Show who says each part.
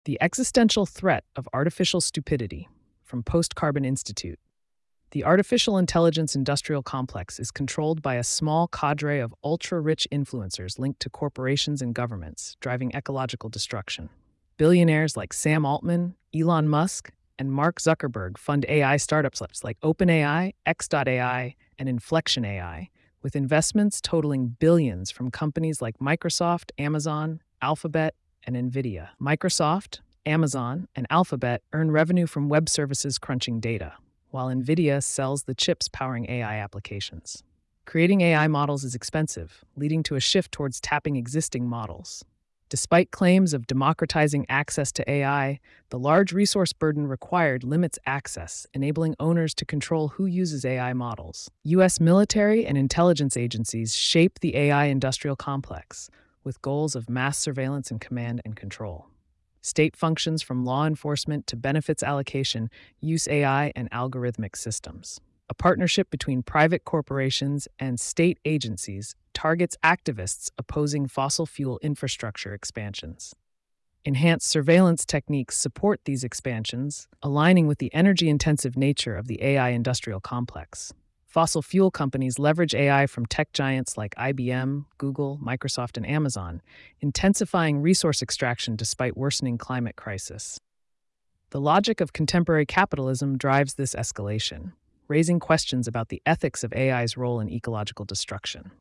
Speaker 1: The Existential Threat of Artificial Stupidity from Post Carbon Institute. The artificial intelligence industrial complex is controlled by a small cadre of ultra rich influencers linked to corporations and governments, driving ecological destruction. Billionaires like Sam Altman, Elon Musk, and Mark Zuckerberg fund AI startups like OpenAI, X.AI, and Inflection AI, with investments totaling billions from companies like Microsoft, Amazon, Alphabet, and NVIDIA. Microsoft, Amazon, and Alphabet earn revenue from web services crunching data, while NVIDIA sells the chips powering AI applications. Creating AI models is expensive, leading to a shift towards tapping existing models. Despite claims of democratizing access to AI, the large resource burden required limits access, enabling owners to control who uses AI models. U.S. military and intelligence agencies shape the AI industrial complex, with goals of mass surveillance and command and control. State functions from law enforcement to benefits allocation use AI and algorithmic systems. A partnership between private corporations and state agencies targets activists opposing fossil fuel infrastructure expansions. Enhanced surveillance techniques support these expansions, aligning with the energy-intensive nature of the AI industrial complex. Fossil fuel companies leverage AI from tech giants like IBM, Google, Microsoft, and Amazon, intensifying resource extraction despite worsening climate crisis. The logic of contemporary capitalism drives this escalation, raising questions about the ethics of AI's role in ecological destruction.